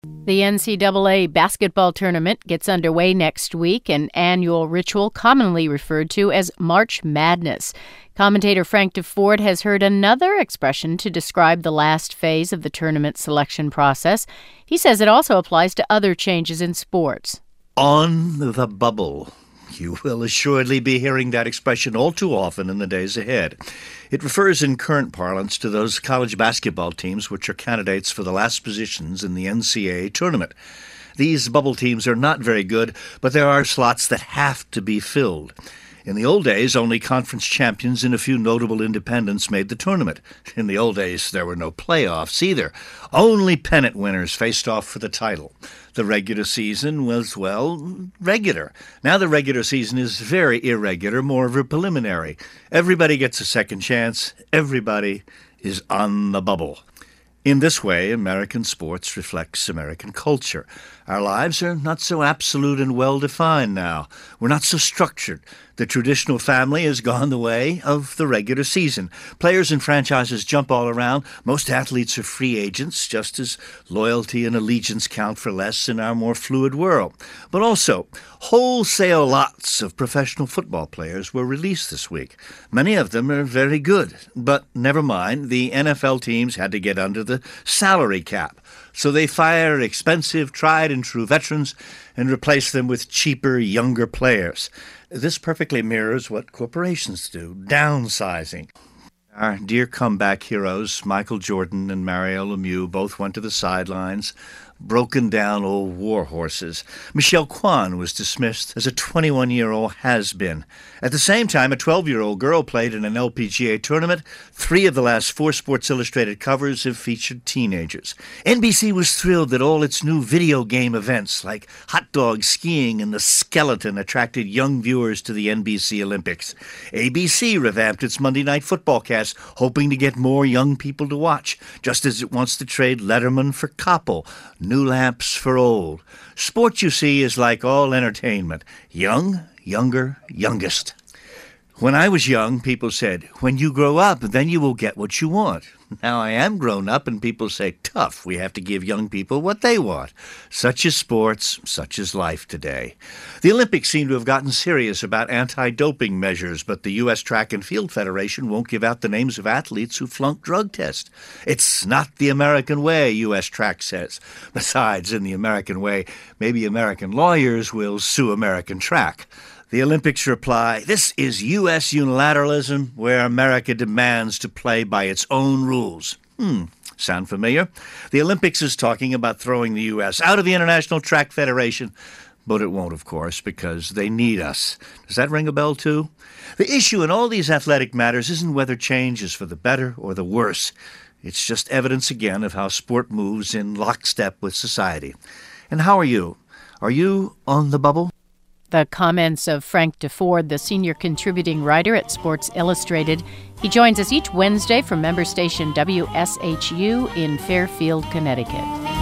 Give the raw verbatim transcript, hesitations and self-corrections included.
The N C double A basketball tournament gets underway next week, an annual ritual commonly referred to as March Madness. Commentator Frank DeFord has heard another expression to describe the last phase of the tournament selection process. He says it also applies to other changes in sports. On the bubble. You will assuredly be hearing that expression all too often in the days ahead. It refers in current parlance to those college basketball teams which are candidates for the last positions in the N C double A tournament. These bubble teams are not very good, but there are slots that have to be filled. In the old days, only conference champions and a few notable independents made the tournament. In the old days, there were no playoffs either. Only pennant winners faced off for the title. The regular season was, well, regular. Now the regular season is very irregular, more of a preliminary. Everybody gets a second chance. Everybody is on the bubble. In this way, American sports reflects American culture. Our lives are not so absolute and well-defined now. We're not so structured. The traditional family has gone the way of the regular season. Players and franchises jump all around. Most athletes are free agents, just as loyalty and allegiance count for less in our more fluid world. But also, wholesale lots of professional football players were released this week. Many of them are very good. But never mind, the N F L teams had to get under the salary cap. So they fire expensive, tried-and-true veterans and replace them with cheaper, younger players. This perfectly mirrors what corporations do, downsizing. Our dear comeback heroes, Michael Jordan and Mario Lemieux, both went to the sidelines, broken down old war horses. Michelle Kwan was dismissed as a twenty-one-year-old has-been. At the same time, a twelve-year-old girl played in an L P G A tournament. Three of the last four Sports Illustrated covers have featured teenagers. N B C was thrilled that all its new video game events, like hot dog skiing and the skeleton, attracted young viewers to the N B C Olympics. A B C revamped its Monday Night Football cast, hoping to get more young people to watch, just as it wants to trade Letterman for Koppel. New lamps for old. Sport, you see, is like all entertainment. Young, younger, youngest. When I was young, people said, when you grow up, then you will get what you want. Now I am grown up and people say, tough, we have to give young people what they want. Such is sports, such is life today. The Olympics seem to have gotten serious about anti-doping measures, but the U S Track and Field Federation won't give out the names of athletes who flunked drug tests. It's not the American way, U S Track says. Besides, in the American way, maybe American lawyers will sue American Track. The Olympics reply, this is U S unilateralism where America demands to play by its own rules. Hmm, sound familiar? The Olympics is talking about throwing the U S out of the International Track Federation, but it won't, of course, because they need us. Does that ring a bell, too? The issue in all these athletic matters isn't whether change is for the better or the worse. It's just evidence again of how sport moves in lockstep with society. And how are you? Are you on the bubble? The comments of Frank DeFord, the senior contributing writer at Sports Illustrated. He joins us each Wednesday from member station W S H U in Fairfield, Connecticut.